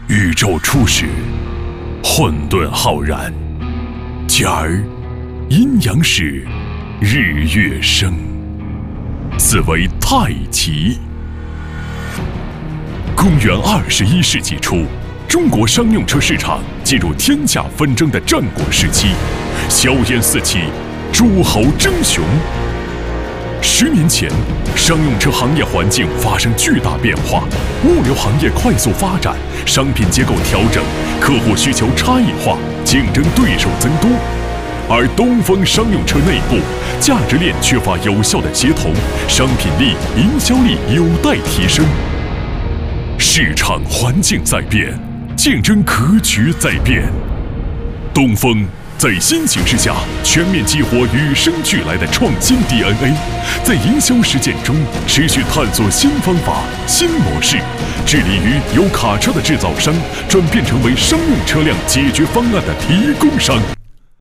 宇宙初始，混沌浩然。假而阴阳始，日月生，此为太极。公元21世纪初，中国商用车市场进入天下纷争的战国时期，硝烟四起，诸侯争雄。10年前，商用车行业环境发生巨大变化，物流行业快速发展，商品结构调整，客户需求差异化，竞争对手增多。而东风商用车内部价值链缺乏有效的协同，商品力、营销力有待提升。市场环境在变，竞争格局在变。东风在新形势下全面激活与生俱来的创新 DNA， 在营销实践中持续探索新方法、新模式，致力于由卡车的制造商转变成为商用车辆解决方案的提供商。